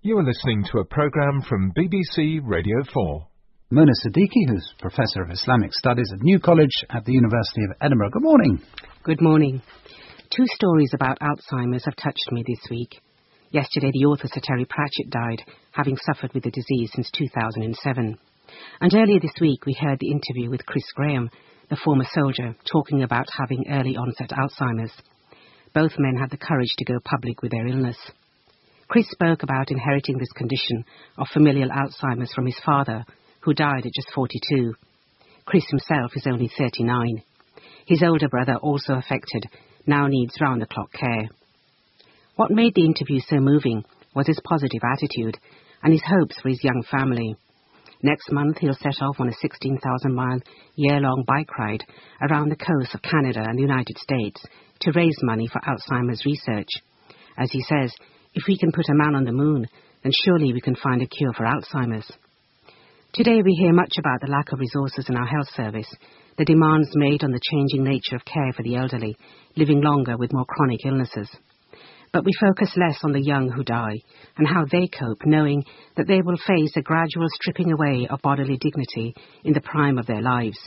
You are listening to a programme from BBC Radio 4. Mona Siddiqui, who's Professor of Islamic Studies at New College at the University of Edinburgh. Good morning. Good morning. Two stories about Alzheimer's have touched me this week. Yesterday, the author Sir Terry Pratchett died, having suffered with the disease since 2007. And earlier this week, we heard the interview with Chris Graham, the former soldier, talking about having early-onset Alzheimer's. Both men had the courage to go public with their illness. Chris spoke about inheriting this condition of familial Alzheimer's from his father, who died at just 42. Chris himself is only 39. His older brother, also affected, now needs round-the-clock care. What made the interview so moving was his positive attitude and his hopes for his young family. Next month, he'll set off on a 16,000-mile, year-long bike ride around the coast of Canada and the United States to raise money for Alzheimer's research. As he says, if we can put a man on the moon, then surely we can find a cure for Alzheimer's. Today we hear much about the lack of resources in our health service, the demands made on the changing nature of care for the elderly, living longer with more chronic illnesses. But we focus less on the young who die and how they cope, knowing that they will face a gradual stripping away of bodily dignity in the prime of their lives.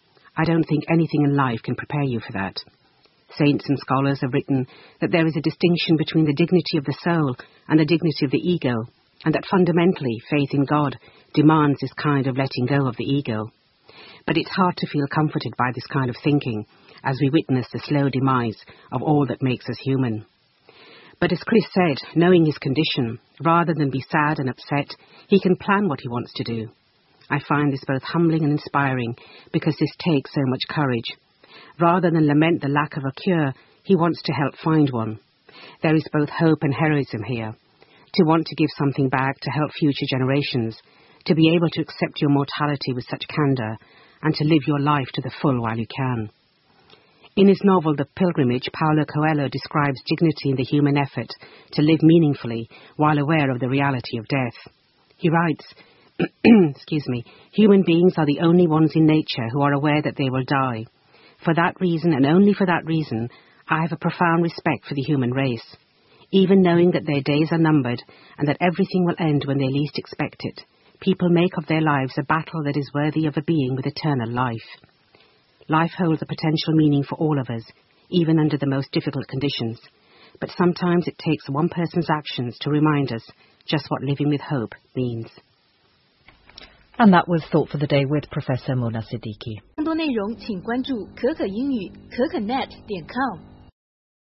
I don't think anything in life can prepare you for that. Saints and scholars have written that there is a distinction between the dignity of the soul and the dignity of the ego, and that fundamentally faith in God demands this kind of letting go of the ego. But it's hard to feel comforted by this kind of thinking as we witness the slow demise of all that makes us human. But as Chris said, knowing his condition, rather than be sad and upset, he can plan what he wants to do. I find this both humbling and inspiring because this takes so much courage. Rather than lament the lack of a cure, he wants to help find one. There is both hope and heroism here. To want to give something back to help future generations, to be able to accept your mortality with such candour, and to live your life to the full while you can. In his novel The Pilgrimage, Paulo Coelho describes dignity in the human effort to live meaningfully while aware of the reality of death. He writes, human beings are the only ones in nature who are aware that they will die. For that reason, and only for that reason, I have a profound respect for the human race. Even knowing that their days are numbered and that everything will end when they least expect it, people make of their lives a battle that is worthy of a being with eternal life. Life holds a potential meaning for all of us, even under the most difficult conditions. But sometimes it takes one person's actions to remind us just what living with hope means. And that was Thought for the Day with Professor Mona Siddiqui. 更多内容请关注可可英语可可net.com